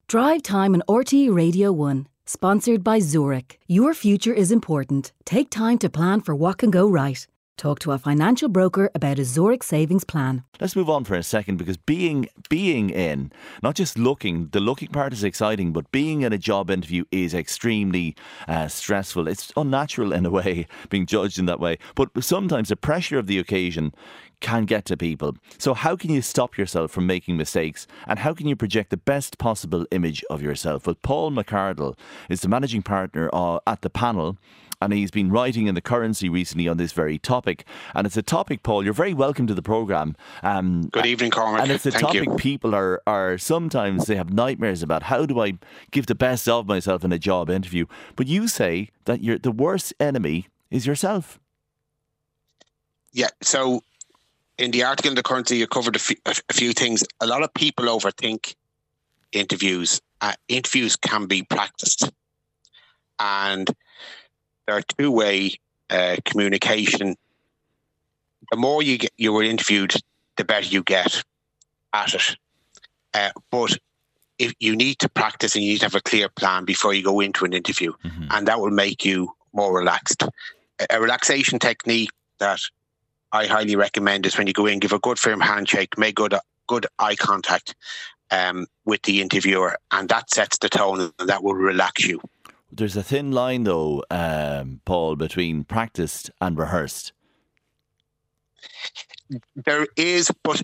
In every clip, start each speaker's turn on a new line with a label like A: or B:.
A: Drive Time on RTE Radio 1. Sponsored by Zurich. Your future is important. Take time to plan for what can go right. Talk to a financial broker about a Zurich savings plan.
B: Let's move on for a second, because being in, not just looking, the looking part is exciting, but being in a job interview is extremely stressful. It's unnatural in a way, being judged in that way. But sometimes the pressure of the occasion can get to people. So how can you stop yourself from making mistakes, and how can you project the best possible image of yourself? Well, Paul McArdle is the managing partner at the Panel, and he's been writing in The Currency recently on this very topic. And it's a topic, Paul, you're very welcome to the programme.
C: Good evening, Cormac.
B: And it's a topic people are sometimes they have nightmares about. How do I give the best of myself in a job interview? But you say that the worst enemy is yourself.
C: Yeah, so in the article in The Currency, you covered a few things. A lot of people overthink interviews. Interviews can be practiced. And there are two-way communication. The more you were interviewed, the better you get at it. But if you need to practice, and you need to have a clear plan before you go into an interview, and that will make you more relaxed. A relaxation technique that I highly recommend is when you go in, give a good firm handshake, make good eye contact with the interviewer, and that sets the tone, and that will relax you.
B: There's a thin line, though, Paul, between practiced and rehearsed.
C: There is, but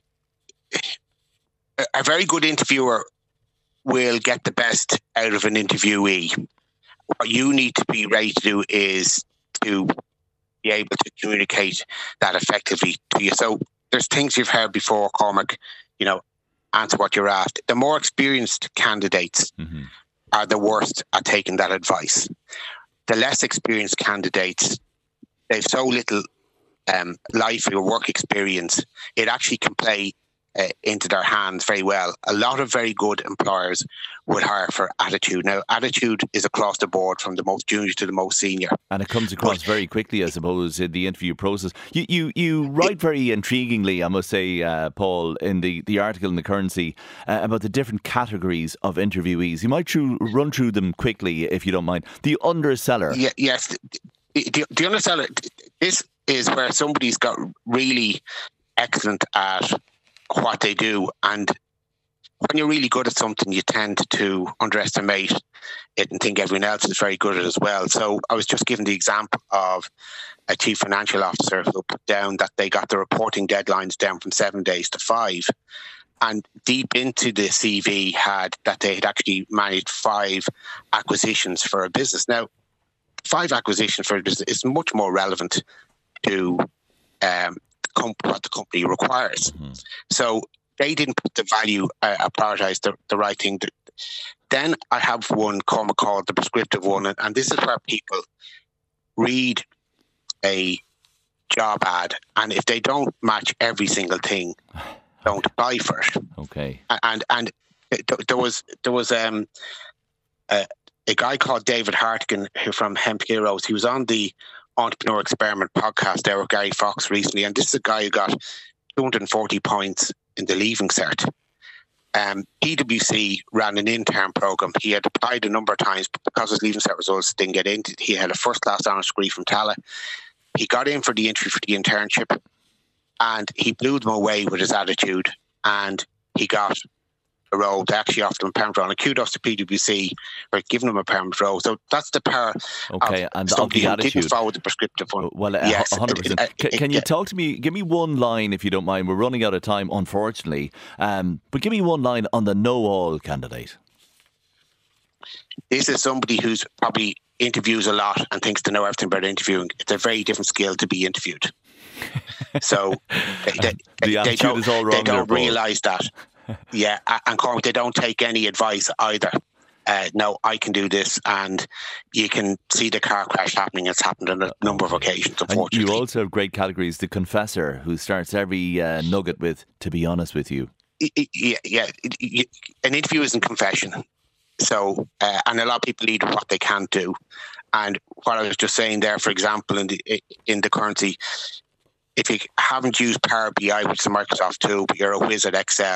C: a very good interviewer will get the best out of an interviewee. What you need to be ready to do is to be able to communicate that effectively to you. So there's things you've heard before, Cormac, answer what you're asked. The more experienced candidates are the worst at taking that advice. The less experienced candidates, they've so little life or work experience, it actually can play into their hands very well. A lot of very good employers would hire for attitude. Now, attitude is across the board from the most junior to the most senior. And
B: it comes across very quickly, I suppose, in the interview process. You write very intriguingly, I must say, Paul, in the article in The Currency about the different categories of interviewees. You might run through them quickly, if you don't mind. The underseller.
C: Yes. The underseller, this is where somebody's got really excellent at what they do, and when you're really good at something, you tend to underestimate it and think everyone else is very good at it as well. So I was just giving the example of a chief financial officer who put down that they got the reporting deadlines down from 7 days to 5, and deep into the CV had that they had actually managed 5 acquisitions for a business. Now, 5 acquisitions for a business is much more relevant to what the company requires. So they didn't put the value, prioritise the right thing. Then I have one called the prescriptive one, and this is where people read a job ad, and if they don't match every single thing, don't apply for it.
B: Okay.
C: And there was a guy called David Hartigan who from Hemp Heroes. He was on the Entrepreneur Experiment podcast there with Gary Fox recently, and this is a guy who got 240 points in the Leaving Cert. PwC ran an intern program. He had applied a number of times, but because his Leaving Cert results didn't get in, he had a first-class honours degree from Tala. He got in for the interview for the internship, and he blew them away with his attitude, and he got a role. They actually offered him a permanent role, and kudos to PwC for giving him a permanent role. So that's the power of somebody who didn't follow the prescriptive one.
B: Well, yes, 100%. Can you talk to me, give me one line if you don't mind, we're running out of time unfortunately, but give me one line on the know-all candidate.
C: This is somebody who's probably interviews a lot and thinks to know everything about interviewing. It's a very different skill to be interviewed. So they don't realise that. Yeah, and Cormac, they don't take any advice either. No, I can do this, and you can see the car crash happening. It's happened on a number of occasions, unfortunately.
B: And you also have great categories. The confessor, who starts every nugget with, to be honest with you.
C: Yeah. An interview isn't confession. So, and a lot of people lead with what they can't do. And what I was just saying there, for example, in the Currency, if you haven't used Power BI, which is a Microsoft tool, but you're a whiz at Excel,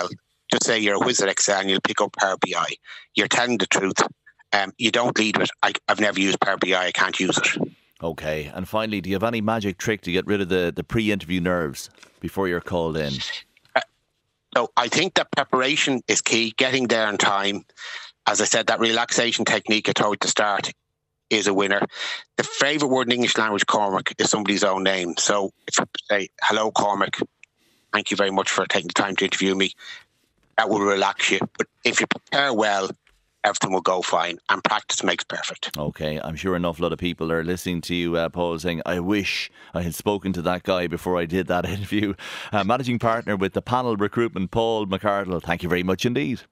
C: just say you're a whiz at Excel and you'll pick up Power BI. You're telling the truth. You don't lead with, I've never used Power BI, I can't use it.
B: Okay, and finally, do you have any magic trick to get rid of the pre-interview nerves before you're called in?
C: So I think that preparation is key, getting there on time. As I said, that relaxation technique I told you at the start is a winner. The favourite word in English language, Cormac, is somebody's own name. So if you say, hello, Cormac, thank you very much for taking the time to interview me, that will relax you. But if you prepare well, everything will go fine, and practice makes perfect.
B: Okay, I'm sure enough lot of people are listening to you, Paul, saying, I wish I had spoken to that guy before I did that interview. Managing partner with the Panel Recruitment, Paul McArdle, thank you very much indeed.